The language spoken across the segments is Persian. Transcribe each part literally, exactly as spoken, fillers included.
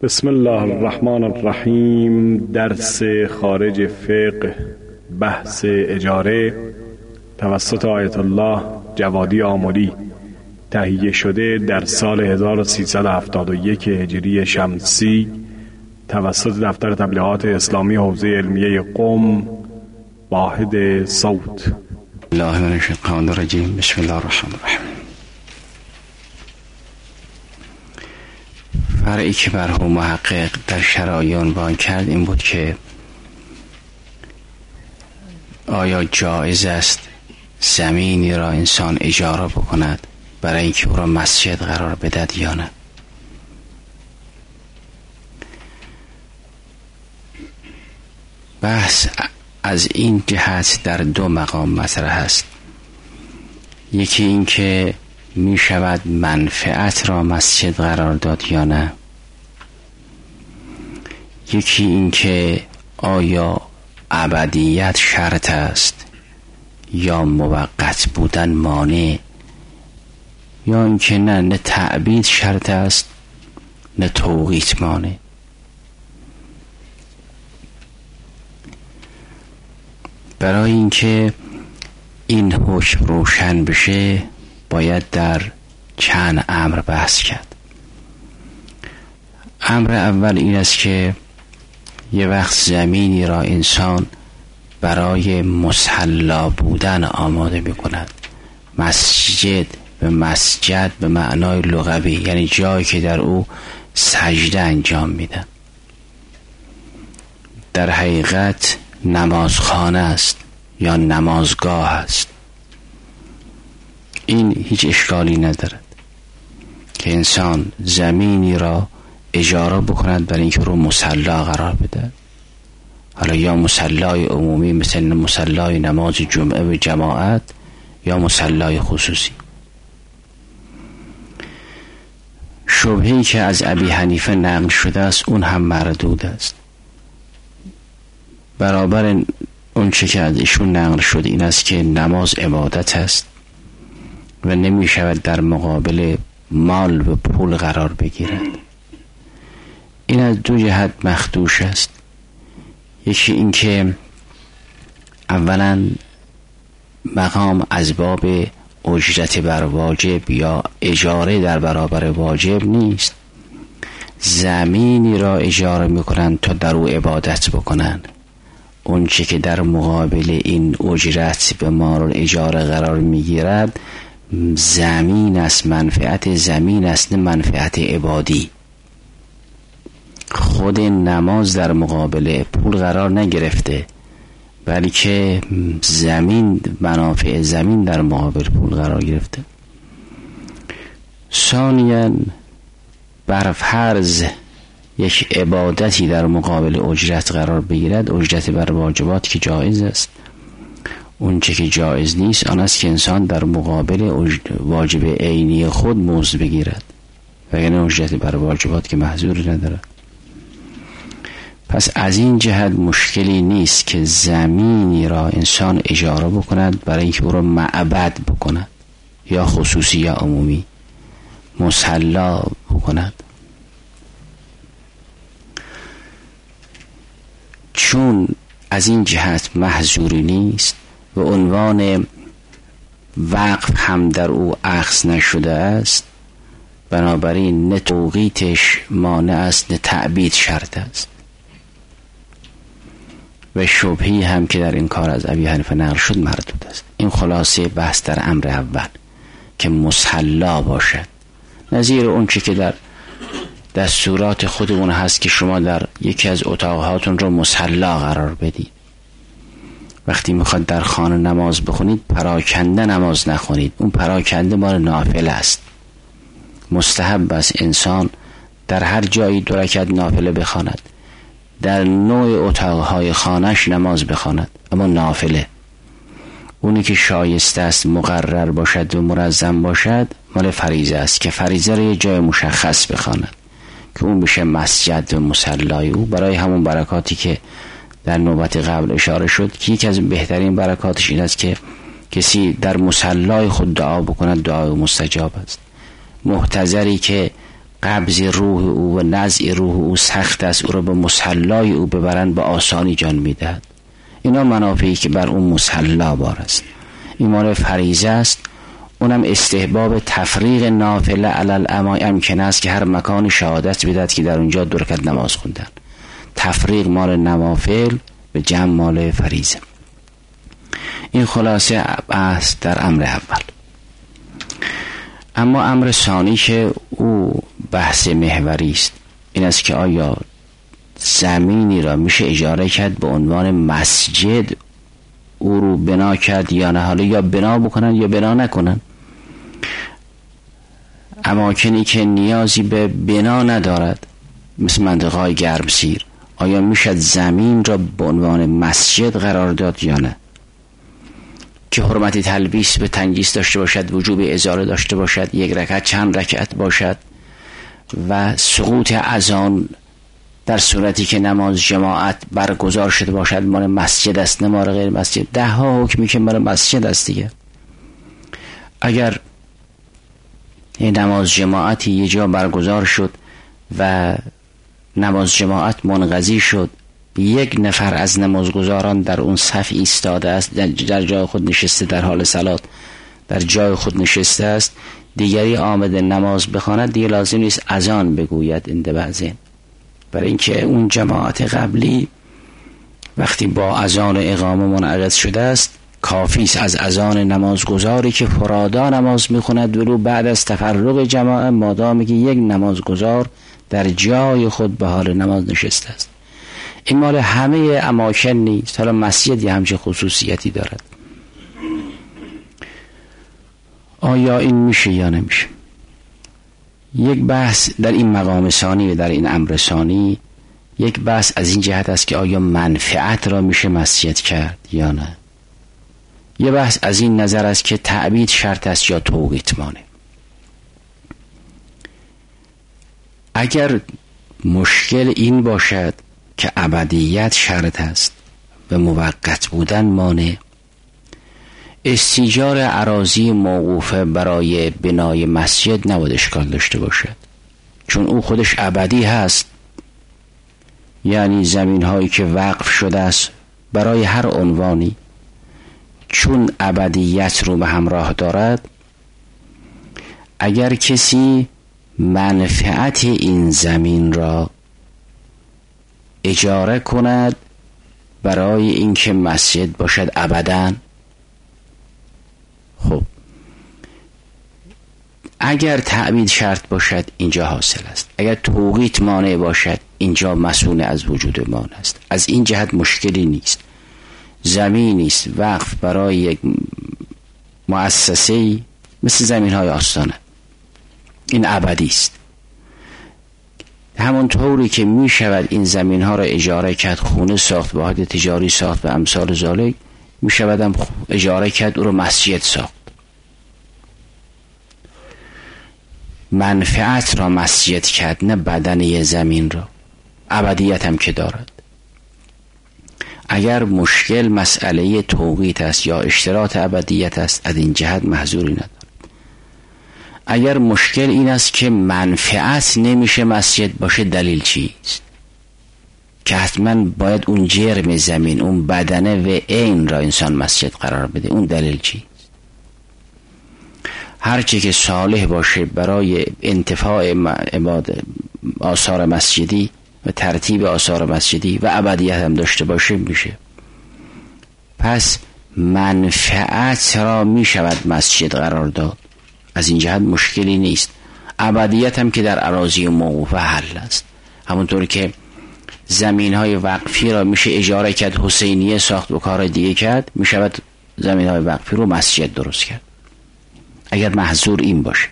بسم الله الرحمن الرحیم. درس خارج فقه، بحث اجاره، توسط آیت الله جوادی آملی تهیه شده در سال هزار و سیصد و هفتاد و یک هجری شمسی توسط دفتر تبلیغات اسلامی حوزه علمیه قم، واحد صوت. الله من الشیطان الرجیم. بسم الله الرحمن الرحیم. فرعی که مرحوم محقق در شرایع عنوان کرد این بود که آیا جایز است زمینی را انسان اجاره بکند برای اینکه او را مسجد قرار بدهد یا نه؟ بحث از این جهت در دو مقام مطرح است. یکی این که می شود منفعت را مسجد قرار داد یا نه. یکی این که آیا ابدیت شرط است یا موقت بودن مانع، یا اینکه نه نه تعبید شرط است نه توقیت مانع. برای اینکه این حکم روشن بشه باید در چند امر بحث کرد. امر اول این است که یه وقت زمینی را انسان برای مصلی بودن آماده می کند. مسجد به مسجد به معنای لغوی، یعنی جایی که در او سجده انجام میدن. در حقیقت نمازخانه است یا نمازگاه است. این هیچ اشکالی ندارد که انسان زمینی را اجاره بکند برای اینکه رو مصلی قرار بده، حالا یا مصلی عمومی مثل مصلی نماز جمعه و جماعت یا مصلی خصوصی. شبهه‌ای که از ابی حنیفه نقل شده است اون هم مردود است. برابر اون چه که از ایشون نقل شده این است که نماز عبادت است و نمی شود در مقابل مال و پول قرار بگیرد. این از دو جهت مخدوش است. یکی این که اولا مقام از باب اجرت بر واجب یا اجاره در برابر واجب نیست. زمینی را اجاره میکنند تا در او عبادت بکنند. اون چه که در مقابل این اجرت به مال اجاره قرار میگیرد زمین است، منفعت زمین است، نه منفعت عبادی. خود نماز در مقابل پول قرار نگرفته، بلکه زمین، منافع زمین در مقابل پول قرار گرفته. ثانیاً بر فرض یک عبادتی در مقابل اجرت قرار بگیرد، اجرت بر واجبات که جایز است. اون چه که جایز نیست آن است که انسان در مقابل واجب عینی خود مزد بگیرد، وگرنه اجرت بر واجبات که محظور ندارد. پس از این جهت مشکلی نیست که زمینی را انسان اجاره بکند برای اینکه او را معبد بکند، یا خصوصی یا عمومی مصلی بکند. چون از این جهت محظوری نیست و عنوان وقف هم در او اخذ نشده است، بنابراین نه توقیتش مانع است نه تعبید شرط است. و شبهی هم که در این کار از ابی حنیفه نقل شد مردود است. این خلاصه بحث در امر اول که مصلی باشد، نظیر اون چی که در دستورات خودمون هست که شما در یکی از اتاقهاتون رو مصلی قرار بدید. وقتی میخواد در خانه نماز بخونید پراکنده نماز نخونید. اون پراکنده مال نافله است. مستحب است انسان در هر جایی دو رکعت نافله بخواند، در نوع اتاقهای خانهش نماز بخواند، اما نافله. اونی که شایسته است مقرر باشد و منظم باشد مال فریضه است که فریضه رو یه جای مشخص بخواند که اون بشه مسجد و مصلی او، برای همون برکاتی که در نوبت قبل اشاره شد که یکی از بهترین برکاتش این است که کسی در مصلی خود دعا بکند دعای مستجاب است. محتضری که قبض روح او و نزع روح او سخت است، او را به مصلای او ببرند به آسانی جان میدهد. اینا منافعی که بر اون مصلا بار است. این مال فریضه است. اونم استحباب تفریق نافله علی الامای امکن است که هر مکان شهادت بدهد که در اونجا دو رکعت نماز خوندن. تفریق مال نوافل به جمع مال فریضه. این خلاصه است در امر اول. اما امر ثانی که او بحث محوری است این است که آیا زمینی را میشه اجاره کرد به عنوان مسجد او رو بنا کرد یا نه؟ حالا یا بنا بکنن یا بنا نکنن. اماکنی که نیازی به بنا ندارد مثل منطقه های گرمسیر، آیا میشد زمین را به عنوان مسجد قرار داد یا نه؟ که حرمت تلبیس به تنگیس داشته باشد، وجوب ازاله داشته باشد، یک رکعت چند رکعت باشد و سقوط اذان در صورتی که نماز جماعت برگزار شده باشد مال مسجد است نه مال غیر مسجد. ده ها حکمی که مال مسجد است دیگه. اگر این نماز جماعتی یه جا برگزار شد و نماز جماعت منقضی شد، یک نفر از نمازگزاران در اون صف ایستاده است، در جای خود نشسته، در حال صلات در جای خود نشسته است، دیگری آمده نماز بخواند، دیگه لازم نیست اذان بگوید انده بعضین، برای اینکه اون جماعت قبلی وقتی با اذان و اقامه منعقد شده است کافی است از اذان نمازگزاری که فرادا نماز میخواند ولو بعد از تفرق جماعت، مادامی که یک نمازگزار در جای خود به حال نماز نشسته است. این مال همه اماکن نیست. حالا مسجدی همچه خصوصیتی دارد. آیا این میشه یا نمیشه؟ یک بحث در این مقام ثانی و در این امر ثانی، یک بحث از این جهت است که آیا منفعت را میشه مسجد کرد یا نه. یه بحث از این نظر است که تعبید شرط است یا توقیت مانع. اگر مشکل این باشد که ابدیت شرط است و موقت بودن مانع، استیجار اراضی موقوفه برای بنای مسجد نباید اشکال داشته باشد، چون او خودش ابدی هست. یعنی زمین هایی که وقف شده است برای هر عنوانی، چون ابدیت رو به همراه دارد، اگر کسی منفعت این زمین را اجاره کند برای اینکه مسجد باشد ابداً، خب اگر تعبید شرط باشد اینجا حاصل است، اگر توقیت مانع باشد اینجا مسئول از وجود مانع است. از این جهت مشکلی نیست. زمینی است وقف برای یک مؤسسه‌ای مثل زمین های آستانه، این ابدی است. همون طوری که می شود این زمین ها را اجاره کرد، خونه ساخت، واحد تجاری ساخت و امثال ذالک، می شود هم اجاره کرد او را مسجد ساخت. منفعت را مسجد کرد نه بدنه زمین را. ابدیت هم که دارد. اگر مشکل مسئله توقیت است یا اشتراط ابدیت است، از این جهت محظوری ندارد. اگر مشکل این است که منفعت نمیشه مسجد باشه، دلیل چیست؟ که حتما باید اون جرم زمین، اون بدنه و عین را انسان مسجد قرار بده، اون دلیل چیست؟ هرچی که صالح باشه برای انتفاع آثار مسجدی و ترتیب آثار مسجدی و ابدیت هم داشته باشه میشه. پس منفعت را میشود مسجد قرار داد، از این جهت مشکلی نیست. ابدیت هم که در اراضی موقوفه حل است. همونطور که زمین های وقفی را میشه اجاره کرد، حسینیه ساخت و کار دیگه کرد، میشود زمین های وقفی رو مسجد درست کرد، اگر محظور این باشه.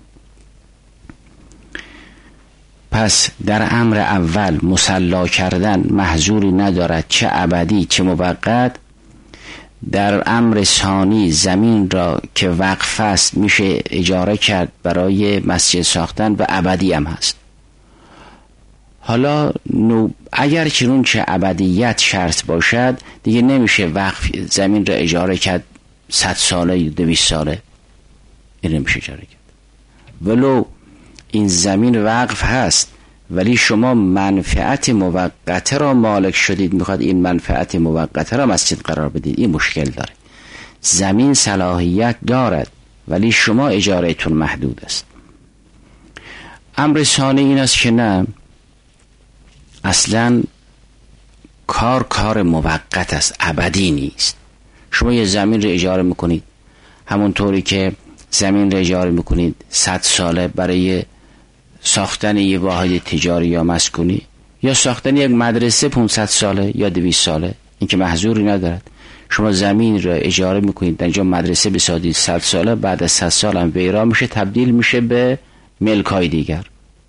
پس در امر اول مصلا کردن محظوری ندارد، چه ابدی چه موقت. در امر ثانی زمین را که وقف است میشه اجاره کرد برای مسجد ساختن و ابدی هم هست. حالا اگر چنون چه ابدیت شرط باشد، دیگه نمیشه وقف زمین را اجاره کرد صد ساله دویست ساله، این نمیشه اجاره کرد. ولو این زمین وقف هست ولی شما منفعت موقته را مالک شدید، میخواد این منفعت موقته را مسجد قرار بدید، این مشکل داره. زمین صلاحیت دارد ولی شما اجارهتون محدود است. امر ثانی این است که نه، اصلا کار کار موقت است، ابدی نیست. شما یه زمین رو اجاره میکنید، همونطوری که زمین رو اجاره میکنید صد ساله برای ساختن یه واحد تجاری یا مسکونی، یا ساختن یک مدرسه پانصد ساله یا دویست ساله، این که محظوری ندارد. شما زمین رو اجاره میکنید، در اینجا مدرسه بسازید صد ساله، بعد از صد سال هم ویران میشه، تبدیل میشه به ملکای دیگر.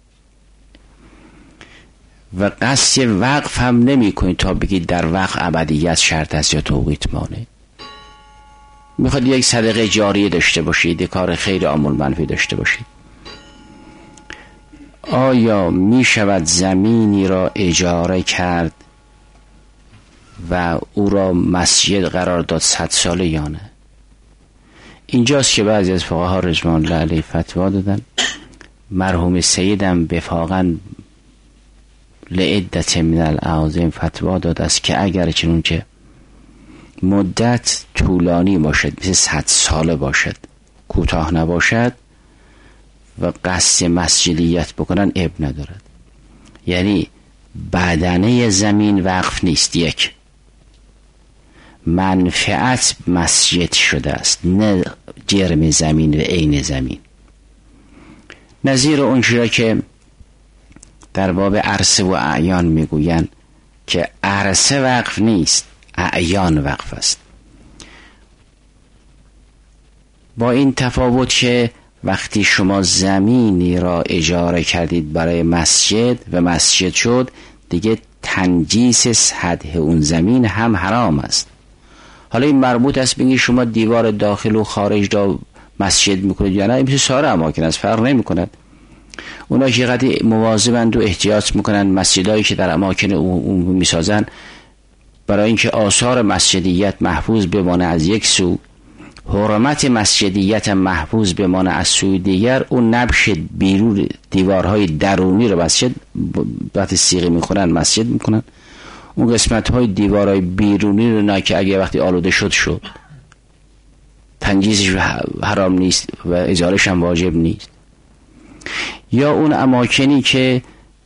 و قصد وقف هم نمی کنید تا بگید در وقف ابدیت شرط است یا توقیت مانع. میخواد یک صدقه جاریه داشته باشید، یک کار خیر عامل منفی داشته باشید. آیا می شود زمینی را اجاره کرد و او را مسجد قرار داد صد ساله یا نه؟ اینجاست که بعضی از فقها رضوان الله علیه فتوا دادن. مرحوم سیدم وفاقاً لعدت من الاعاظم فتوا داد است که اگر چنونچه مدت طولانی باشد، مثل صد ساله باشد، کوتاه نباشد و قصد مسجدیت بکنن اب ندارد. یعنی بدنه زمین وقف نیست، یک منفعت مسجد شده است، نه جرم زمین و عین زمین. نظیر اون چیزا که در باب عرصه و اعیان میگوین که عرصه وقف نیست، اعیان وقف است. با این تفاوت که وقتی شما زمینی را اجاره کردید برای مسجد و مسجد شد، دیگه تنجیس سطح اون زمین هم حرام است. حالا این مربوط است بگید شما دیوار داخل و خارج را مسجد میکنید یا نه، این مثل سایر اماکن است، فرق نمیکند. اونا که قدی مواظبند و احتیاط میکنن مسجدایی که در اماکن عمومی میسازن، برای اینکه آثار مسجدیت محفوظ بمانه از یک سو، حرمت مسجدیت محفوظ بمانه از سوی دیگر، اون نبش بیرون دیوارهای درونی رو مسجد وقتی صیغه میخونن مسجد میکنن، اون قسمتهای دیوارهای بیرونی رو نه که اگه وقتی آلوده شد شد تنجیزش حرام نیست و ازالش هم واجب نیست. یا اون اماکنی که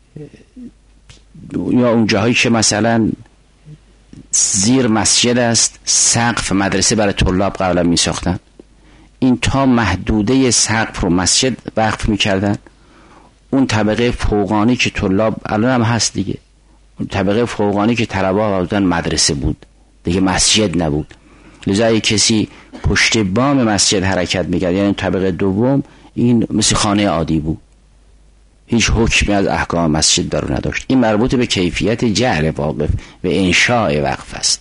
یا اون جاهایی که مثلا زیر مسجد است، سقف مدرسه برای طلاب قبلا می ساختن، این تا محدوده سقف رو مسجد وقف می کردن. اون طبقه فوقانی که طلاب الان هم هست دیگه، اون طبقه فوقانی که طلبا بودن مدرسه بود دیگه، مسجد نبود. لذا کسی پشت بام مسجد حرکت می کرد، یعنی طبقه دوم این مثل خانه عادی بود، هیچ حکمی از احکام مسجد در نداشت. این مربوط به کیفیت جعل واقف و انشاء وقف است.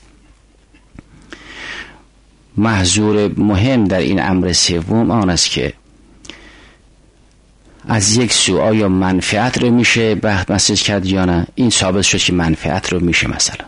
محظور مهم در این امر سوم آن است که از یک سو آیا منفعت رو میشه بحث مسجد کرد یا نه. این ثابت شد که منفعت رو میشه. مثلا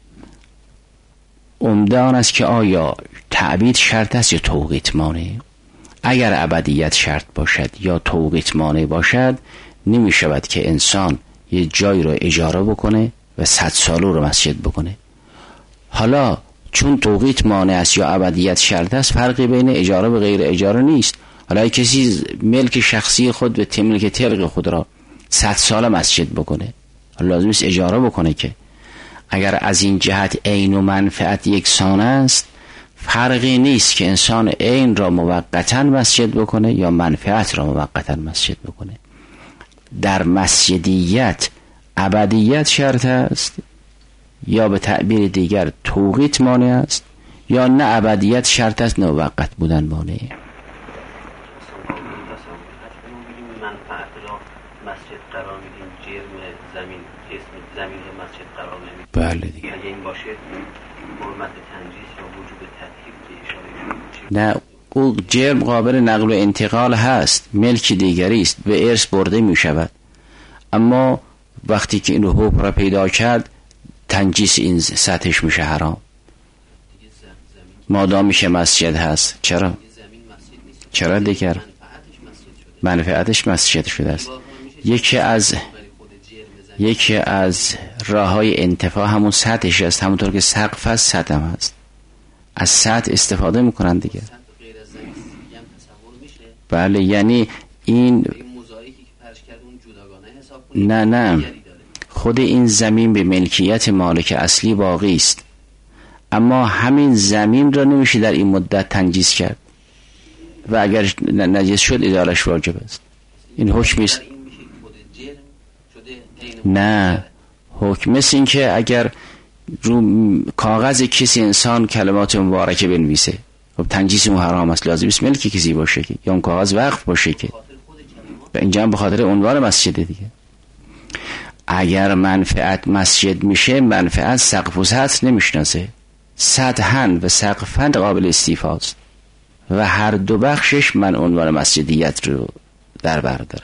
عمده آن است که آیا تعبید شرط است یا توقیت مانع. اگر ابدیت شرط باشد یا توقیت مانع باشد، نمی شود که انسان یه جای رو اجاره بکنه و صد ساله رو مسجد بکنه. حالا چون توقیت مانع است یا ابدیت شرط است، فرقی بین اجاره و غیر اجاره نیست. حالا کسی ملک شخصی خود و تملک تلق خود را صد ساله مسجد بکنه، لازم است اجاره بکنه. که اگر از این جهت عین و منفعت یکسان است، فرقی نیست که انسان عین را موقتا مسجد بکنه یا منفعت را موقتا مسجد بکنه. در مسجدیت ابدیت شرط است یا به تعبیر دیگر توقیت مانع است، یا نه ابدیت شرط است نه موقت بودن مانع. مسجد قرار میدیم، جرم زمین اسم زمین رو مسجد قرار نمیدیم. بله دیگه. اگه این باشه حرمت تنجیس یا وجوب تطهیر که اشاره شد. نه، او جرم قابل نقل و انتقال هست، ملک دیگری است، به ارث برده می شود. اما وقتی که این حکم را پیدا کرد، تنجیس این سطحش میشه حرام. مادام میشه مسجد هست. چرا؟ چرا دیگر؟ منفعتش مسجد شده است. یکی از یکی از راه‌های انتفاع همون سطحش است، همونطور که سقف از سطح هم هست، از سطح استفاده میکنن دیگه. بله، یعنی این نه نه خود این زمین به ملکیت مالک اصلی باقی است، اما همین زمین را نمیشه در این مدت تنجیس کرد و اگر نجس شد ازالش واجب است. این حکمی است. نه، حکم است این که اگر رو کاغذ کسی انسان کلمات مبارکه بنویسه، خب تنجیس اون حرام است، لازم است ملک کسی باشه که، یا اون کاغذ وقف باشه که، و اینجا هم به خاطر عنوان مسجد دیگه. اگر منفعت مسجد میشه، منفعت سقف و سطح نمیشناسه، سطحاً و سقفاً قابل استیفاست و هر دو بخشش من عنوان مسجدیت رو در بر داره.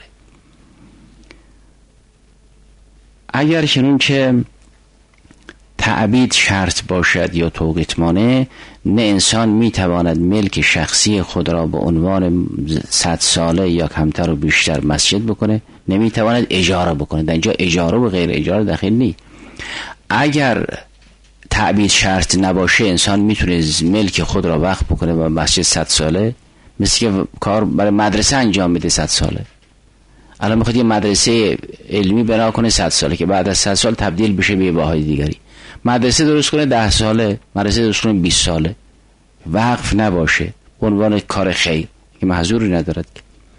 اگر چنون که تعبید شرط باشد یا توقیت مانع، نه انسان میتواند ملک شخصی خود را به عنوان صد ساله یا کمتر و بیشتر مسجد بکنه، نمیتواند اجاره بکنه. در اینجا اجاره و غیر اجاره داخل نیست. اگر تعبید شرط نباشه، انسان میتونه ملک خود را وقف بکنه و مسجد صد ساله، مثل که کار برای مدرسه انجام میده صد ساله. الان میخواد یه مدرسه علمی بنا کنه صد ساله که بعد از صد سال تبدیل بشه به باهای دیگری. مدرسه درست کنه ده ساله، مدرسه درست کنه بیست ساله، وقف نباشه، عنوان کار خیر که محظوری ندارد.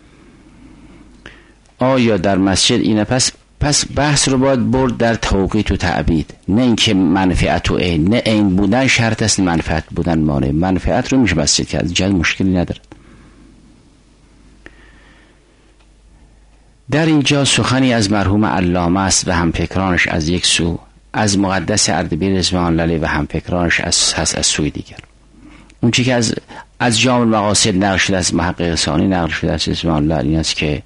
آیا در مسجد اینه؟ پس پس بحث رو باید برد در توقیت و تعبید، نه اینکه منفعت و عین. نه عین بودن شرط است، منفعت بودن مانع. منفعت رو میشه مسجد کرد، جد مشکلی نداره. در اینجا سخنی از مرحوم علامه است و همفکرانش از یک سو، از مقدس اردبیل رضوان الله علیه و همفکرانش از هست از سوی دیگر. اون چیزی که از از جامع المقاصد نقل شده، از محقق ثانی نقل شده از رضوان الله این است که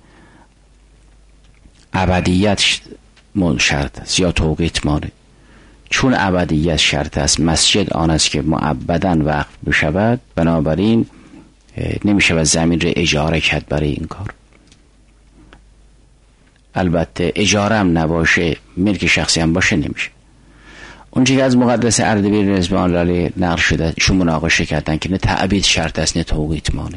ابدیت شرط است یا توقیت مانع. چون ابدیت شرط است، مسجد آن است که مؤبداً وقف بشود، بنابراین نمیشه و زمین را اجاره کرد برای این کار. البته اجاره هم نباشه، ملک شخصی هم باشه نمیشه. اون چیزی که از مقدس اردبیل رضوان الله علیه نقل شده، شو مناقشه کردن که نه تعبید شرط است نه توقیت مانع.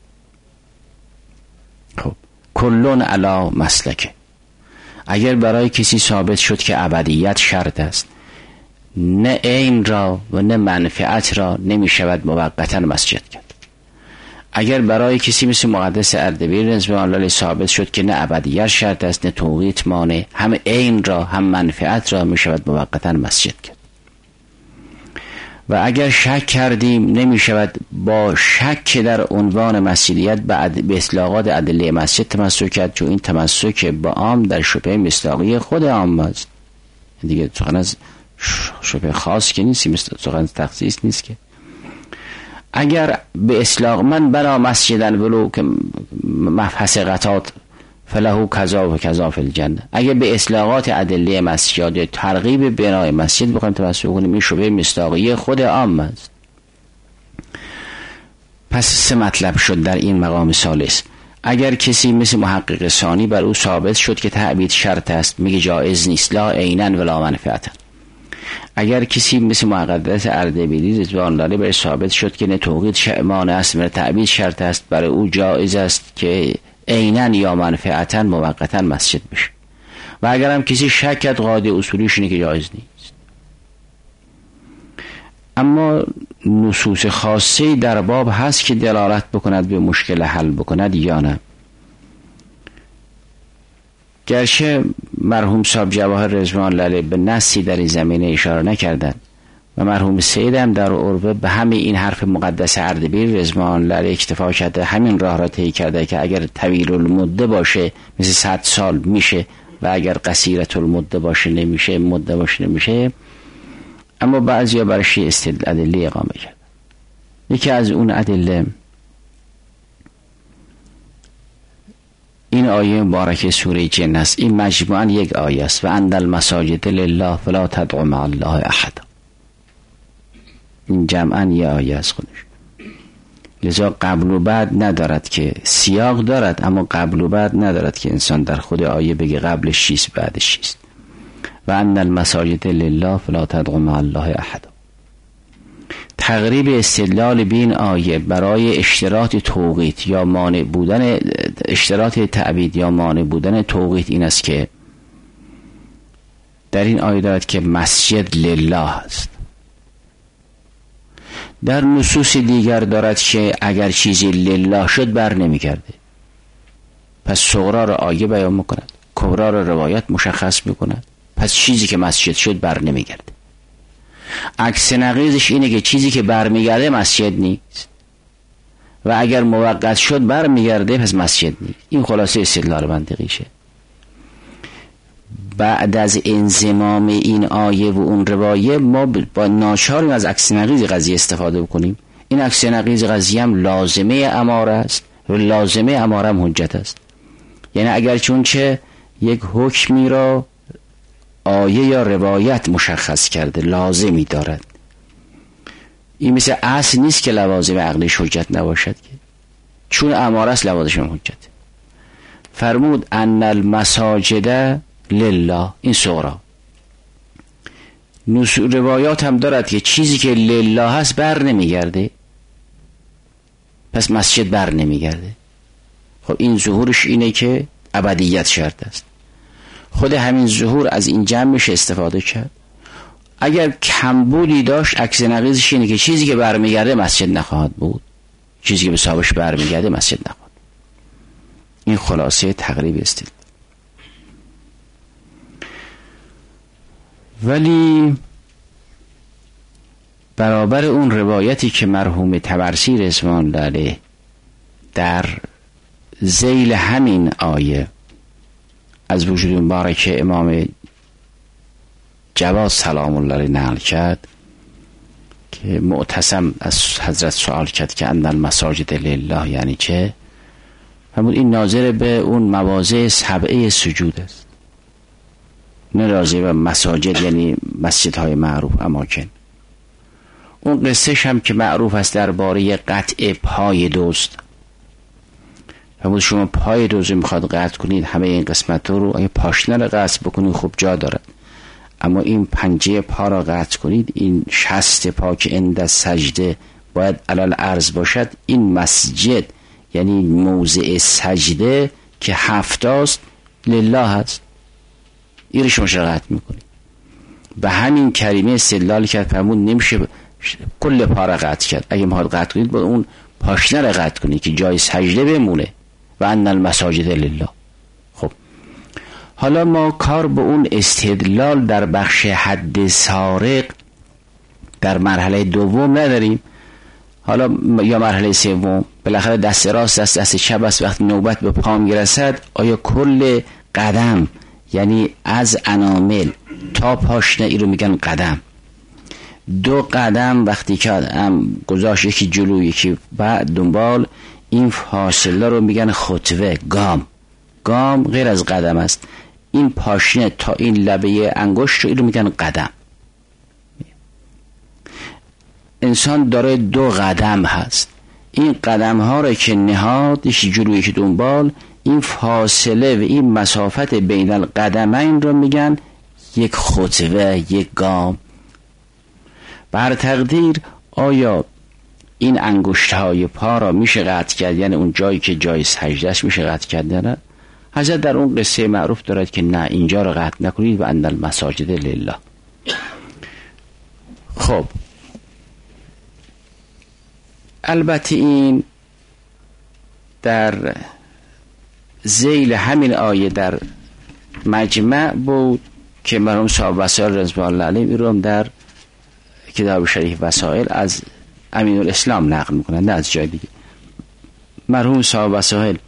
خب کلون علی مسلکه. اگر برای کسی ثابت شد که ابدیت شرط است، نه عین را و نه منفعت را نمی شود موقتا مسجد کرد. اگر برای کسی مثل مقدس اردبیل رضوان الله علیه ثابت شد که نه ابدیت شرط است نه توقیت مانع، هم عین را هم منفعت را می شود موقتا مسجد کرد. و اگر شک کردیم، نمی شود با شک در عنوان مسجدیت به اطلاقات ادله مسجد تمسک کرد، چون این تمسک با عام در شبهه مصداقی خود عام است دیگه. سخن از شبهه خاص که نیست، سخن از تخصیص نیست که. اگر به اطلاق من بنا مسجدن ولو که مفحص قطات فلهو کذا و کذا فی الجنه، اگر به اطلاقات ادله مسجد ترغیب بنای مسجد بخوایم تمسک کنیم، این شبهه مصداقی خود عام است. پس سه مطلب شد در این مقام ثالث. اگر کسی مثل محقق ثانی بر او ثابت شد که تعبید شرط است، میگه جایز نیست، لا عیناً ولا منفعتاً. اگر کسی مثل مقدس اردبیلی رضوان الله علیه بر ثابت شد که نه توقیت مانع است نه تعبید شرط است، برای او جایز است که عیناً یا منفعتاً موقتاً مسجد بشه. و اگر هم کسی شک کرد، قاعده اصولیش اینه که جایز نیست. اما نصوص خاصی در باب هست که دلالت بکند به مشکل حل بکند یا نه. گرچه مرحوم صاحب جواهر رضوان الله علیه به نصی در این زمینه اشاره نکردند و مرحوم سید هم در عروه به همین این حرف مقدس اردبیل رضوان الله علیه اکتفا کرده، همین راه را طی کرده که اگر طویل المده باشه مثل صد سال میشه و اگر قصیرت المده باشه نمیشه، مده باشه نمیشه. اما بعضیا برش استدلال ادله اقامه کرد. یکی از اون ادله این آیه مبارکه سوره جن است. این مجموعاً یک آیه است: و ان المساجد لله فلا تدعوا مع الله احد. این جمعاً یک آیه است خودش. لذا قبل و بعد ندارد، که سیاق دارد اما قبل و بعد ندارد که انسان در خود آیه بگه قبلش چیست بعدش چیست. و ان المساجد لله فلا تدعوا مع الله احد. تقریب استدلال بین آیه برای اشتراط توقیت یا مانع بودن اشتراط تعبید یا مانع بودن توقیت این است که در این آیه دارد که مسجد لله است. در نصوص دیگر دارد که اگر چیزی لله شد بر نمیگرده. پس صغرا را آیه بیان میکند، کبرا را روایت مشخص میکند. پس چیزی که مسجد شد بر نمیگرده. عکس نقیضش اینه که چیزی که بر میگرده مسجد نیست و اگر موقت شد بر میگرده پس مسجد نیست. این خلاصه استدلال منطقیشه. بعد از انضمام این آیه و اون روایه ما با ناچاریم از عکس نقیض قضیه استفاده بکنیم. این عکس نقیض قضیه هم لازمه اماره است و لازمه اماره هم حجت است. یعنی اگر چون چه یک حکمی را آیه یا روایت مشخص کرده لازمی دارد، این مثل اصل نیست که لوازم عقلیش حجت نباشد، که چون اماره است لوازمش هم حجت. فرمود ان المساجد لله، این صغرا. روایات هم دارد که چیزی که لله هست بر نمیگرده، پس مسجد بر نمیگرده. خب این ظهورش اینه که ابدیت شرط است. خود همین ظهور از این جمعش استفاده کرد. اگر کمبودی داشت عکس نقیضش اینه که چیزی که برمیگرده مسجد نخواهد بود، چیزی که به صاحبش برمیگرده مسجد نخواهد. این خلاصه تقریب است. ولی برابر اون روایتی که مرحوم طبرسی رضوان الله علیه در ذیل همین آیه از وجود مبارک امام جواد سلام الله علیه نقل کرد که معتصم از حضرت سوال کرد که ان المساجد لله یعنی چه؟ همون این ناظر به اون مواضع سبعه سجود است، نه راضی به مساجد یعنی مسجدهای معروف اماکن. اون قصهش هم که معروف است درباره قطع پای دزد. همون شما پای دزد میخواد قطع کنید، همه این قسمت رو اگه پاشنه رو قطع بکنید خوب جا دارد، اما این پنجه پا را قطع کنید، این شست پا که اند سجده باید علال عرض باشد، این مسجد یعنی موضع سجده که هفتاست لله هست، این رو شما قطع میکنید. به همین کریمه استدلال کرد فرمود نمیشه کل پا را قطع کرد، اگه میخواد قطع کنید با اون پاشنه را قطع کنید که جای سجده بمونه. و ان المساجد لله. خب حالا ما کار به اون استدلال در بخش حد سارق در مرحله دوم نداریم. حالا یا مرحله سوم بالاخره دست راست دست دست چپ است، وقتی نوبت به پا میرسد آیا کل قدم یعنی از انامل تا پاشنه ای رو میگن قدم، دو قدم وقتی که هم گذاشت یکی جلو یکی بعد دنبال، این فاصله رو میگن خطوه. گام گام غیر از قدم است. این پاشنه تا این لبه انگشت رو این رو میگن قدم. انسان داره دو قدم هست، این قدم ها رو که نهاد یکی جلو یکی دنبال، این فاصله و این مسافت بین القدمین رو میگن یک خطوه، یک گام. بر تقدیر آیا این انگشت‌های پا را میشه قطع کرد، یعنی اون جایی که جای سجده است میشه قطع کرد نه؟ حضرت در اون قصه معروف دارد که نه اینجا را قطع نکنید و ان المساجد لله. خب البته این در ذیل همین آیه در مجمع بود که مرحوم صاحب وسائل رضوان الله علیه میرم در کتاب شریف وسائل از امین الاسلام نقل میکنن، نه از جای دیگه. مرحوم صاحب وسائل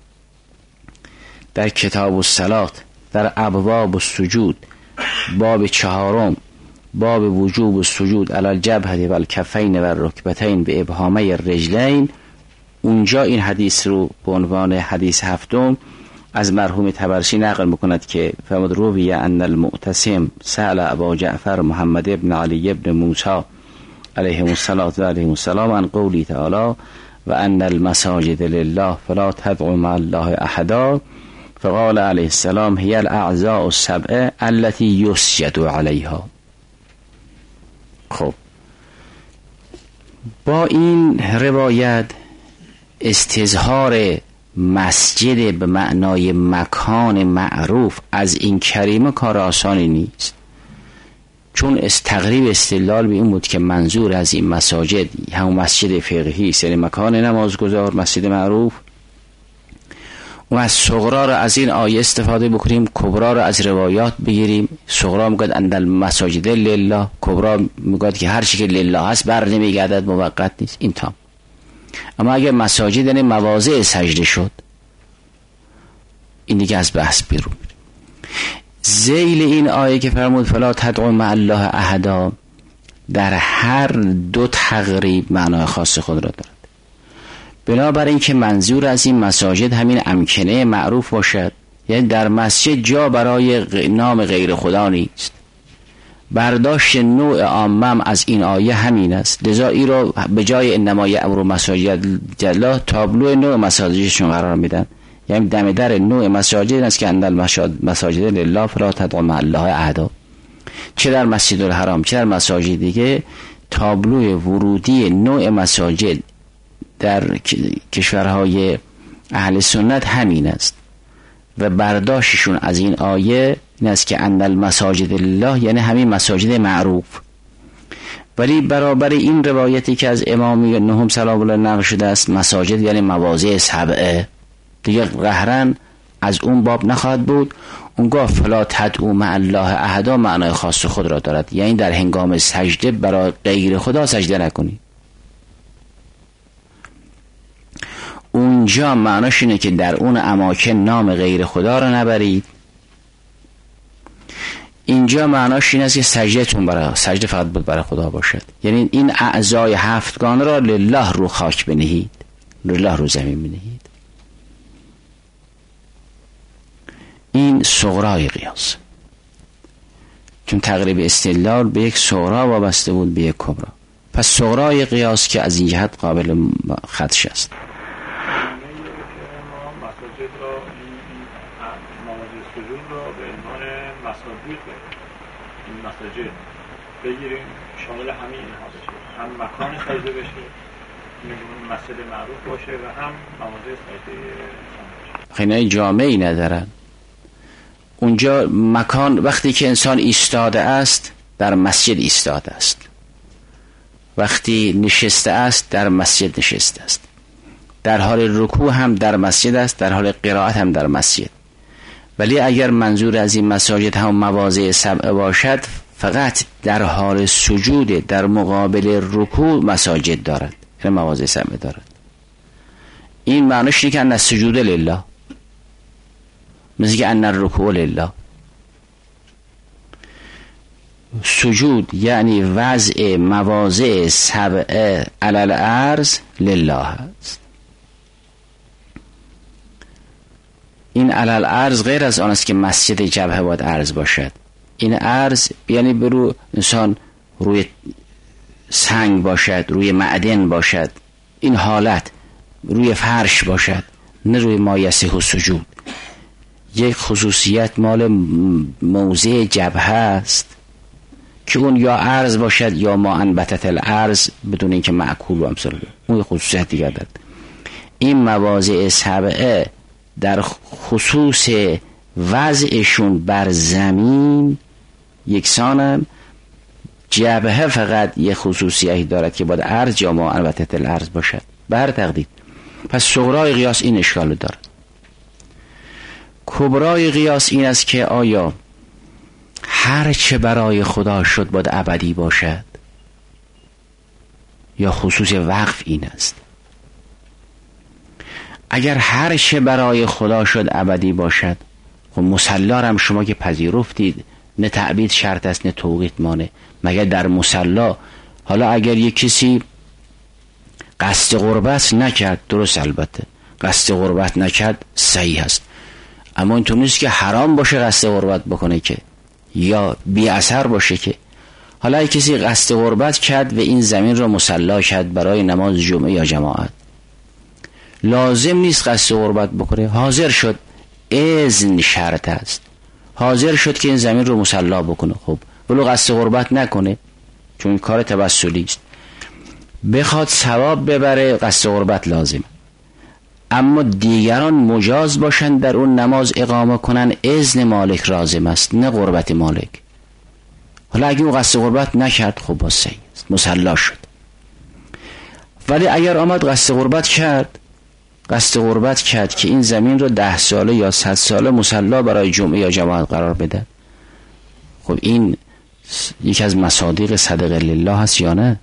در کتاب الصلاة در ابواب السجود باب چهارم باب وجوب السجود علی الجبهه و الکفین و الرکبتین به ابهامه الرجلین، اونجا این حدیث رو به عنوان حدیث هفتم از مرحوم طبرسی نقل میکند که فرمود روی ان المعتصم سأل ابا جعفر محمد ابن علی ابن موسی علیهم الصلاة و علیهم السلام عن قولی تعالی و ان المساجد لله فلا تدعوا مع الله احدا، فقال علیه السلام هی الاعضاء السبعه التي یسجد علیها. خب با این روایت استظهار مسجد به معنای مکان معروف از این کریمه کار آسانی نیست، چون استقریب استدلال به این بود که منظور از این مساجد همون مسجد فقهی یعنی مکان نمازگزار، مسجد معروف، و از صغرا را از این آیه استفاده بکنیم، کبرا را از روایات بگیریم. صغرا میگه اند المساجد لله، کبرا میگه که هر چی که لله هست بر نمیگردد، موقت نیست. این تام. اما اگر مساجد یعنی مواضع سجده شد، این دیگه از بحث بیرون. ذیل این آیه که فرمود فلا تدعوا مع الله احدا در هر دو تقریب معنای خاص خود را دارد. بنابراین که منظور از این مساجد همین امکنه معروف باشد، یعنی در مسجد جا برای نام غیر خدا نیست. برداشت نوع عامم از این آیه همین است، لذا این را به جای انما یأمر مساجد الله تابلو نوع مساجدشون قرار میدن، یعنی دم در نوع مساجد است که اندل مساجد لله فلا تدعوا مع الله احدا، چه در مسجد الحرام چه در مساجد دیگه. تابلوی ورودی نوع مساجد در کشورهای اهل سنت همین است و برداشتشون از این آیه این است که اندل مساجد الله یعنی همین مساجد معروف. ولی برابر این روایتی که از امام نهم سلام الله نقل شده است مساجد یعنی مواضع سبعه، دیگه قهرن از اون باب نخواهد بود. اونگاه فلا تدعوا مع الله احدا معنای خاص خود را دارد، یعنی در هنگام سجده برای غیر خدا سجده نکنید. اونجا معناش اینه که در اون اماکن نام غیر خدا را نبرید. اینجا معناش این است که سجدتون برای سجده فقط بود برای خدا باشد، یعنی این اعضای هفتگان را لله رو خاک بنهید، لله رو زمین بنهید. این صغرای قیاس، چون تقریب استدلال به یک صغرا وابسته بود به یک کبرا. پس صغرای قیاس که از این جهت قابل خدش است. مساجد را نماز سجود را به عنوان مساجد این مساجد بگیریم شامل همین اینها بشه، هم مکان سجده بشه مسجد معروف باشه و هم نماز سجده. خیلی جامعی ندارن اونجا. مکان وقتی که انسان ایستاده است در مسجد ایستاده است، وقتی نشسته است در مسجد نشسته است، در حال رکوع هم در مسجد است، در حال قرائت هم در مسجد. ولی اگر منظور از این مساجد هم مواضع سبعه باشد، فقط در حال سجود در مقابل رکوع مساجد دارد، یعنی مواضع سبعه دارد. این معنیش اینه که ان السجود لله، مثل که ان الرکوع لله. سجود یعنی وضع مواضع سبعه علی الارض لله است. این علی الارض غیر از آن است که مسجد جبهه باید ارض باشد. این ارض یعنی برو انسان روی سنگ باشد، روی معدن باشد، این حالت روی فرش باشد، نه روی ما یصح سجود. یک خصوصیت مال موضع جبهه است که اون یا ارض باشد یا ما انبتت الارض بدون اینکه معکول و امثال، اون خصوصیت دیگر دارد. این مواضع سبعه در خصوص وضعشون بر زمین یکسانن، جبهه فقط یک خصوصیتی دارد که باید ارض یا ما انبتت الارض باشد بر تقدید. پس صغرای قیاس این اشکال دارد. کبرای قیاس این است که آیا هر چه برای خدا شد باید ابدی باشد یا خصوص وقف این است. اگر هر چه برای خدا شد ابدی باشد، خب مصلی هم شما که پذیرفتید نه تعبید شرط است نه توقیت مانع، مگر در مصلی حالا اگر یک کسی قصد قربت نکرد، درست البته قصد قربت نکرد صحیح است، اما اینطور نیست که حرام باشه قصد قربت بکنه که یا بی اثر باشه که. حالا کسی قصد قربت کرد و این زمین را مصلی کرد برای نماز جمعه یا جماعت، لازم نیست قصد قربت بکنه. حاضر شد، اذن شرط است. حاضر شد که این زمین رو مصلا بکنه، خب ولو قصد قربت نکنه چون این کار توسلی است، بخواد ثواب ببره قصد قربت لازم، اما دیگران مجاز باشن در اون نماز اقامه کنن، اذن مالک لازم است نه قربت مالک. حالا اگه اون قصد قربت نکرد خب با صحیح است، مصلا شد. ولی اگر آمد قصد قربت کرد، قصد قربت کرد که این زمین رو ده ساله یا صد ساله مصلا برای جمعه یا جماعت قرار بده، خب این یکی از مصادیق صدقه لله هست یا نه؟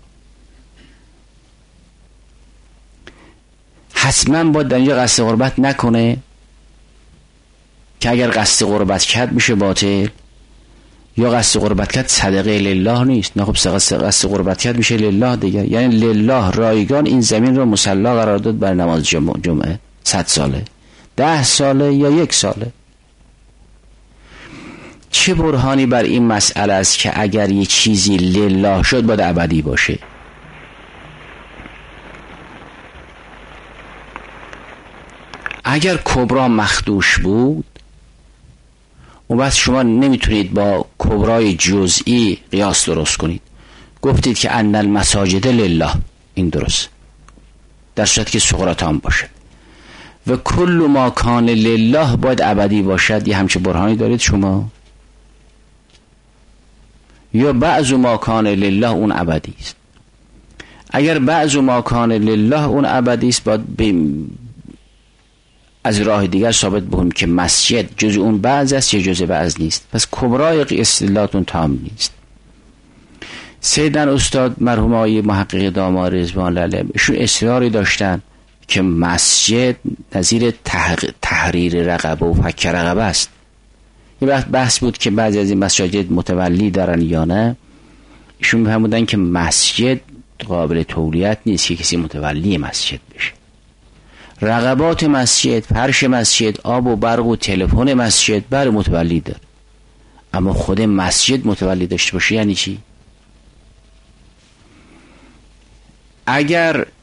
حتما باید در اینجا قصد قربت نکنه که اگر قصد قربت کرد میشه باطل، یا قصد قربت کرد صدقه لله نیست. نه خب قصد قربت کرد میشه لله دیگه، یعنی لله رایگان این زمین رو مصلا قرار داد برای نماز جمعه, جمعه. صد ساله، ده ساله یا یک ساله. چه برهانی بر این مسئله است که اگر یه چیزی لله شد باید ابدی باشه؟ اگر کبرا مخدوش بود اون وقت شما نمیتونید با کبرای جزئی قیاس درست کنید. گفتید که ان المساجد لله، این درست، در صورت که صغرا تام باشه، و کل ما کان لله باید ابدی باشد. یه همچه برهانی دارید شما؟ یا بعض ما کان لله اون ابدی است؟ اگر بعض ما کان لله اون ابدی است باید بیم از راه دیگر ثابت بکنیم که مسجد جز اون بعض است یا جز بعض نیست. پس کبرای استدلالتون تام نیست. سیدن استاد مرحوم آقای محقق داماد رضوان الله علیه ایشون اصراری داشتن که مسجد نظیر تحریر رقبه و فک رقبه است. یه وقت بحث بود که بعضی از این مساجد متولی دارن یا نه. ایشون می‌فرمودن که مسجد قابل تولیت نیست که کسی متولی مسجد بشه. رقبات مسجد، فرش مسجد، آب و برق و تلفن مسجد بر متولی داره، اما خود مسجد متولی داشته باشه یعنی چی؟ اگر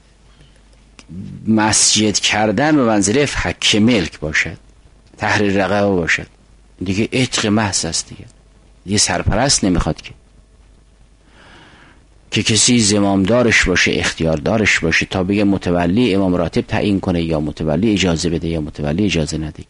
مسجد کردن به منزله فک ملک باشد، تحریر رقبه باشد، دیگه عتق محض است، دیگه دیگه سرپرست نمیخواد که که کسی زمامدارش باشه، اختیاردارش باشه تا بگه متولی امام راتب تعیین کنه یا متولی اجازه بده یا متولی اجازه نده.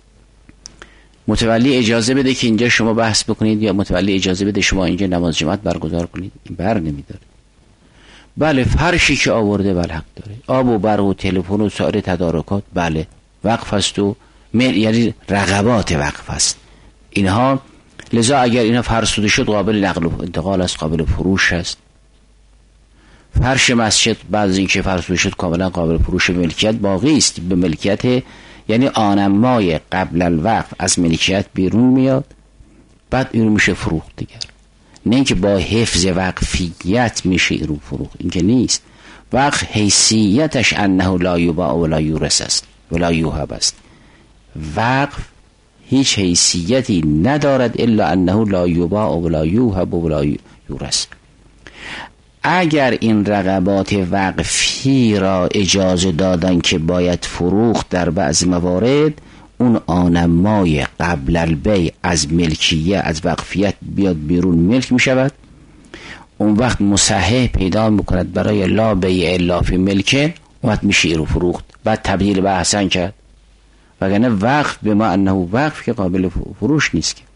متولی اجازه بده که اینجا شما بحث بکنید یا متولی اجازه بده شما اینجا نماز جماعت برگزار کنید، این بر نمیداره. بله فرشی که آورده بله حق داره، آب و برق و تلفن و سایر تدارکات بله وقف است و یعنی رقبات وقف است اینها. لذا اگر اینا فرسوده شد قابل نقل و انتقال است، قابل فروش است. فرش مسجد بعد از اینکه فرسوده شد کاملا قابل فروش، ملکیت باقی است به ملکیت، یعنی آنمای قبل الوقف از ملکیت بیرون میاد بعد این میشه فروخت دیگر، نه اینکه با حفظ وقفیت میشه این رو فروخت، این که نیست. وقف حیثیتش انه لا یباع ولا یورث است ولا یوهب است. وقف هیچ حیثیتی ندارد الا انه لا یباع ولا یوهب ولا یورث. اگر این رقبات وقفی را اجازه دادن که باید فروخت در بعض موارد، اون آنمای قبل البیع از ملکیه از وقفیت بیاد بیرون ملک می شود، اون وقت مصحح پیدا میکند برای لا بیع الا فی ملکه، اون وقت میشه رو فروخت بعد تبدیل به احسن کرد، وگرنه وقف به ما انه وقف که قابل فروش نیست که.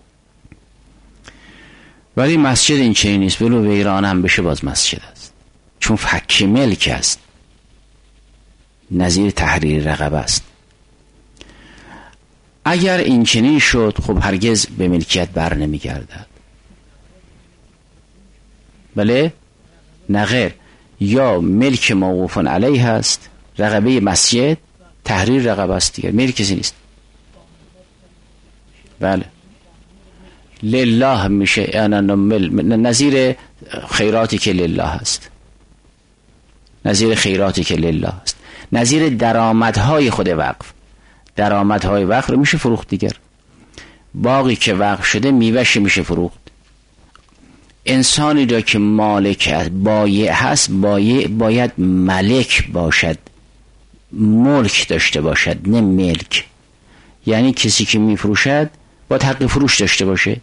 ولی مسجد این چنین نیست، ولو ویران هم بشه باز مسجد است، چون فک ملک است، نظیر تحریر رقبه است. اگر این چنین شد خب هرگز به ملکیت بر نمیگردد. بله نه غیر، یا ملک موقوف علیه هست، رقبه مسجد تحریر رقبه است دیگر، ملک کسی نیست. بله لله میشه، یعنی نظیر خیراتی که لله هست، نظیر خیراتی که لله هست، نظیر درآمدهای خود وقف. درآمدهای وقف رو میشه فروخت دیگر. باقی که وقف شده میوهش میشه فروخت. انسانی را که مالک بایع هست، بایع باید ملک باشد، ملک داشته باشد نه ملک. یعنی کسی که میفروشد با حق فروش داشته باشه.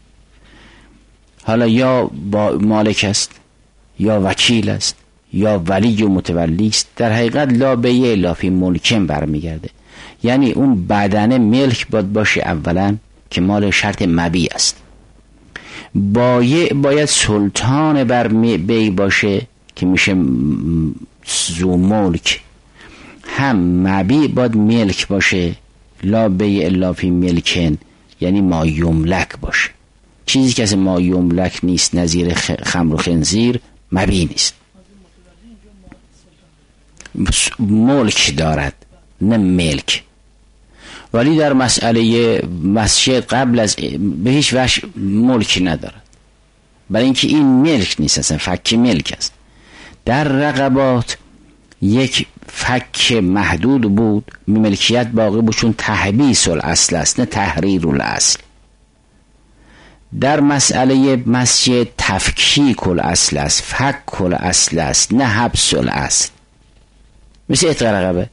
حالا یا با مالک است یا وکیل است یا ولی و متولی است. در حقیقت لا بیع الا فی ملکن برمیگرده. یعنی اون بدنه ملک باید باشه اولا که مال شرط مبیع است. بایع باید سلطان بر بیع باشه که میشه ذو ملک. هم مبیع باید ملک باشه، لا بیع الا فی ملکن، یعنی ما یملک باشه. چیزی که از ما یملک نیست، نظیر خمر و خنزیر، مبیع نیست. ملک دارد نه ملک. ولی در مسئله مسجد قبل از به هیچ وجه ملک ندارد، برای اینکه این ملک نیست، اصلا فک ملک است. در رقبات یک فک محدود بود، ملکیت باقی بود، چون تحبیس الاصل است نه تحریر الاصل. در مسئله مسجد تفکیک الاصل است، فک الاصل است نه حبس الاصل. مثل اعتق رقبه،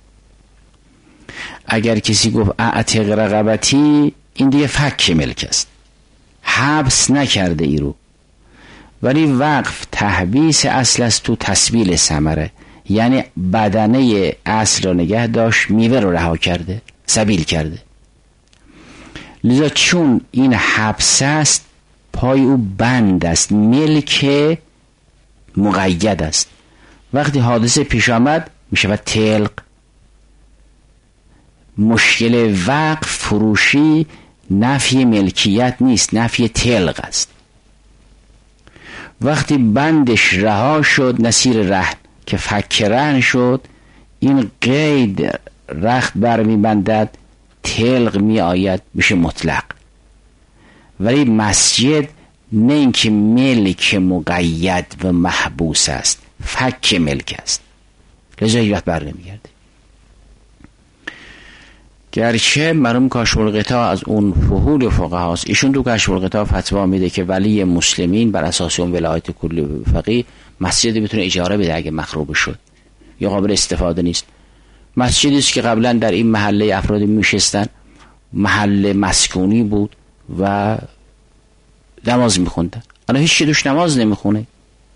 اگر کسی گفت اعتق رقبتی، این دیگه فک ملک است، حبس نکرده ای رو. ولی وقف تحبیس اصل است تو تسبیل ثمره، یعنی بدنه اصل رو نگه داشت، میوه رو رها کرده، سبیل کرده. لذا چون این حبس است، پای او بند است، ملک مقید است. وقتی حادثه پیش آمد میشود تلق. مشکل وقف فروشی نفی ملکیت نیست، نفی تلق است. وقتی بندش رها شد، نصیر رهن که فک رهن شد، این قید رخت بر می بندد، تلق می آید، میشه مطلق. ولی مسجد نه اینکه ملک مقید و محبوس است، فک ملک است، لذا هیچ وقت بر نمیگرده. گرچه مرحوم کاشف الغطا از اون فحول فقها است، ایشون تو کاشف الغطا فتوا میده که ولی مسلمین بر اساس اون ولایت کلی فقیه مسجد بتونه اجاره بده اگه مخروبه شد یا قابل استفاده نیست. مسجدی است که قبلا در این محله افرادی میشستن، محله مسکونی بود و نماز میخوندن، الان هیچ کی دوش نماز نمیخونه،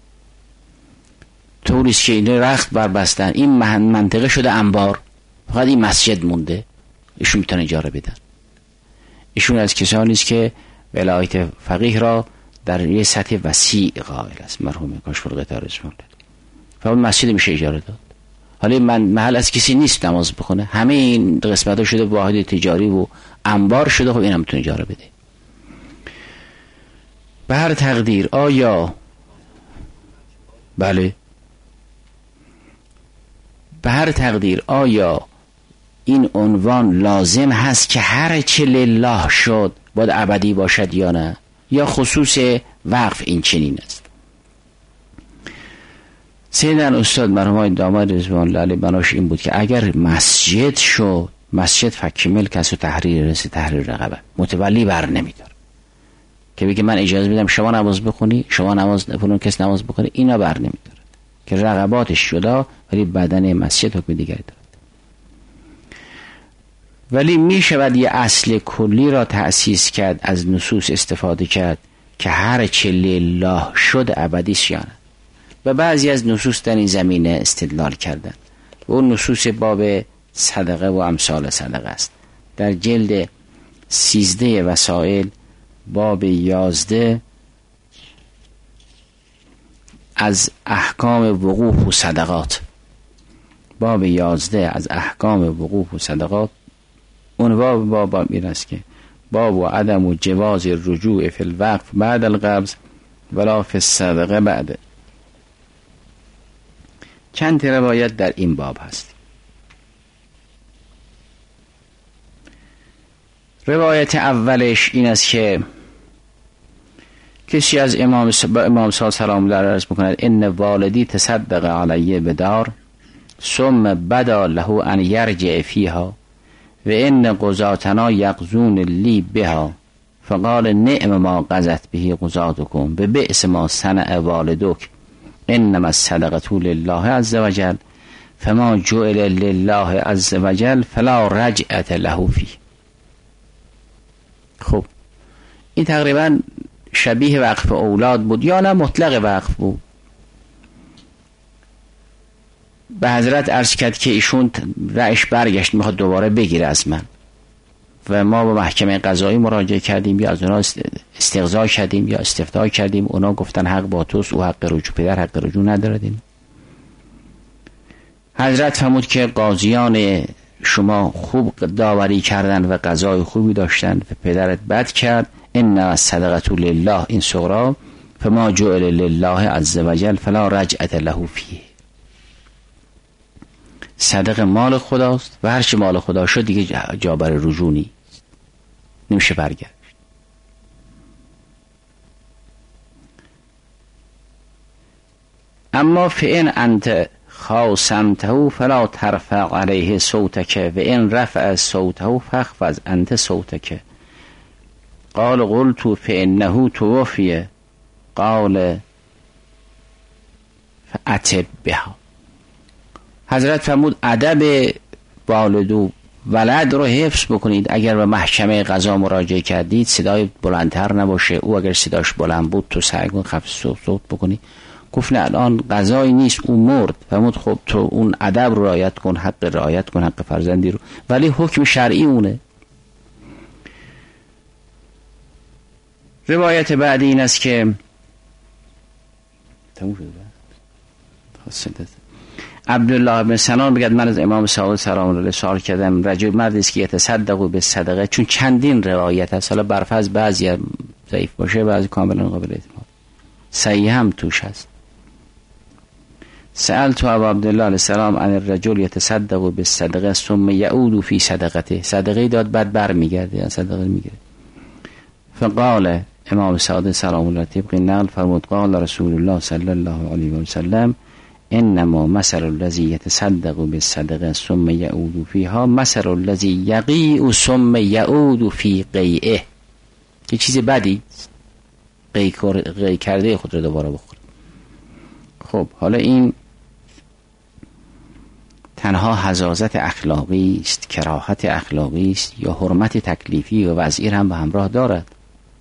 طوریست که این رخت بربستن، این منطقه شده انبار، فقط این مسجد مونده، ایشون میتونه اجاره بدن. ایشون از کسانی است که ولایت فقیه را در یه سطح وسیع قائل است، مرحوم کاشف الغطا رضوان الله. فقط مسجد میشه اجاره داد. حالا من محل از کسی نیست نماز بخونه، همه این قسمت‌ها شده واحد تجاری و انبار شده، خب این هم میتونه اجاره بده. به هر تقدیر آیا بله به هر تقدیر آیا این عنوان لازم هست که هر چه لله شد باید ابدی باشد یا نه، یا خصوص وقف این چنین است؟ سیدن استاد مرحوم داماد رضوان الله علیه بناش این بود که اگر مسجد شد، مسجد فک ملک است و تحریر رس تحریر رقبه، متولی بر نمیدار که بگه من اجازه میدم شما نماز بخونی، شما نماز فلان کس نماز بخونی، اینا بر نمیدارد که رقباتش شده، ولی بدن مسجد حکم دیگری دارد. ولی می شود یه اصل کلی را تأسیس کرد، از نصوص استفاده کرد که هر چه لله شد ابدی شیانه. و بعضی از نصوص در این زمینه استدلال کردن و اون نصوص باب صدقه و امثال صدقه است. در جلد سیزده وسائل باب یازده از احکام وقوف و صدقات، باب یازده از احکام وقوف و صدقات، عنوان باب این است که باب و عدم و جواز رجوع فی الوقف بعد القبض ولا فی الصدقه بعد. چند روایت در این باب هست. روایت اولش این است که کسی از امام امام صادق سلام الله علیه عرض می‌کند ان والدی تصدق علیه بدار ثم بدا له ان یرجع فیها و ان قضاتنا یقضون لی بها فقال نعم ما قضت به قضاتکم به بئس ما صنع والدک انما الصدقه لله عز وجل فما جعل لله عز وجل فلا رجعة له فيه. خب این تقریبا شبیه وقف اولاد بود یا نه مطلق وقف بود. به حضرت عرض کرد که ایشون رأیش برگشت میخواد دوباره بگیره از من و ما به محکمه قضایی مراجعه کردیم یا از اونا استقضا کردیم یا استفتاء کردیم، اونا گفتن حق با توست، او حق رجوع، پدر حق رجوع ندارد. حضرت فرمود که قاضیان شما خوب داوری کردن و قضای خوبی داشتن و پدرت بد کرد. ان صدقه لله این صغرا فما جعل لله عز وجل فلا رجعة له فیه. صدقه مال خداست و هر چی مال خدا شد دیگه جا برای رجوع نیست، نمیشه برگشت. اما فإن انت خاصمته فلا ترفع علیه صوتک و ان رفع صوته فاخفض انت صوتک. قال قلت فإنه توفی قال فأتب بها. حضرت فرمود ادب والد و ولد رو حفظ بکنید. اگر به محکمه قضا مراجعه کردید صدای بلندتر نباشه، او اگر صداش بلند بود تو سعی کن خفض صوت بکنی. گفت نه الان قضایی نیست، او مرد. فرمود خب تو اون ادب رو رعایت کن، حق رعایت کن، حق فرزندی رو، ولی حکم شرعی اونه. روایت بعدی این است که تموم شده. عبدالله بن سنان بگد من از امام صادق سلام الله سوال کردم رجل مردی است که یتصدق به صدقه، چون چندین روایت هست، حالا برفض بعضی ضعیف باشه بعضی کاملا قابل اعتماد، صحیح هم توش هست. سألت ابا عبدالله علیه السلام عن الرجل یتصدق به صدقه ثم یعود فی صدقته، صدقه داد بعد بر میگرده یا صدقه میگیره. فقال امام صادق سلام الله طبق نقل فرمود قال رسول الله صلی الله علیه و سلم انما مثل الذی یتصدق بالصدقه ثم یعود فیها مثل الذی یقیء ثم یعود فی قیئه. یه چیز بدی قی کرده خود رو دوباره بخور. خب حالا این تنها حزازت اخلاقی است، کراهت اخلاقی است یا حرمت تکلیفی و وضعی هم به همراه دارد.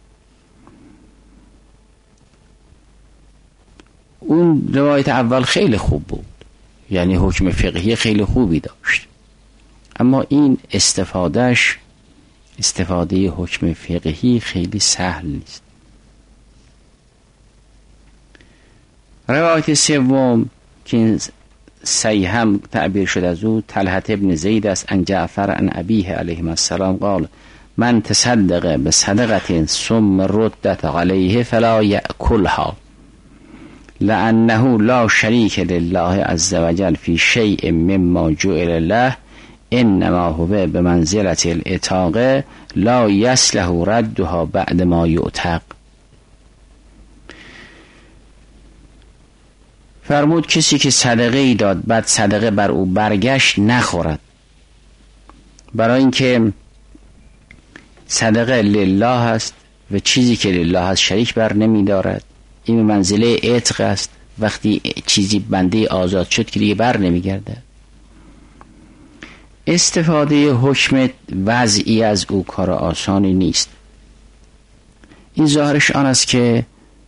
اون روایت اول خیلی خوب بود، یعنی حکم فقهی خیلی خوبی داشت، اما این استفادهش استفاده حکم فقهی خیلی سهل نیست. روایت سوم که صحیح هم تعبیر شده از او طلحة ابن زید است ان جعفر عن ابیه علیه السلام قال من تصدق بصدقه ثم ردت علیه فلا یأکلها لأنه لا شریک لله عز وجل فی شیء مما جعل له انما هو بمنزلة العتاق لا یصلح ردها بعد ما یعتق. فرمود کسی که صدقه ای داد بعد صدقه بر او برگشت نخورد، برای اینکه صدقه لله است و چیزی که لله است شریک بر نمی دارد. این به منزله عتق است، وقتی چیزی بنده آزاد شد که دیگه بر نمی گرده. استفاده حکم وضعی از او کار آسانی نیست. این ظاهرش آن است که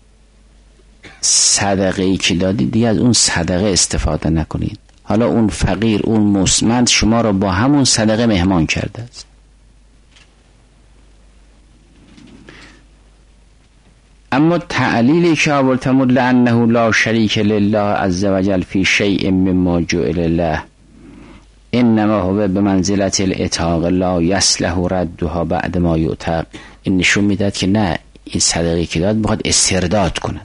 صدقه ای که دادید دیگه از اون صدقه استفاده نکنید. حالا اون فقیر اون مسمند شما را با همون صدقه مهمان کرده است. اما تعلیلی که آورتم لانه لا شریک لله عز وجل فی شیء مما جعل له انما هو بمنزلة العتاق لا یصلح ردها بعد ما یعتق. این نشون میداد که نه، این صدقه که داد میخواد استرداد کند.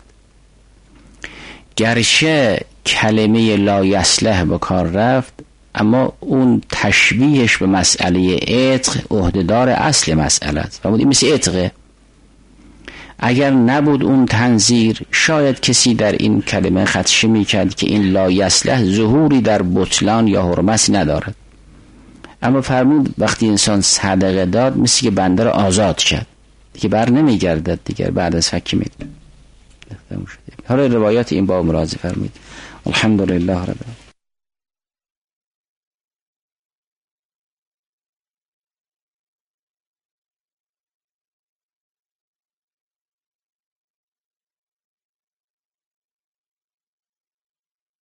گرچه کلمه لا یصلح به کار رفت، اما اون تشبیهش به مسئله عتق عهدهدار اصل مسئله است. فرمود این مثل عتقه. اگر نبود اون تنظیر شاید کسی در این کلمه خدشه میکرد که این لا یصلح ظهوری در بطلان یا حرمتی ندارد. اما فرمود وقتی انسان صدقه داد مثل که بنده را آزاد کرد، دیگه بر نمیگردد دیگر بعد از فک میده. حالا روایات این باب مراجعه فرمید. الحمدلله رب العالمین.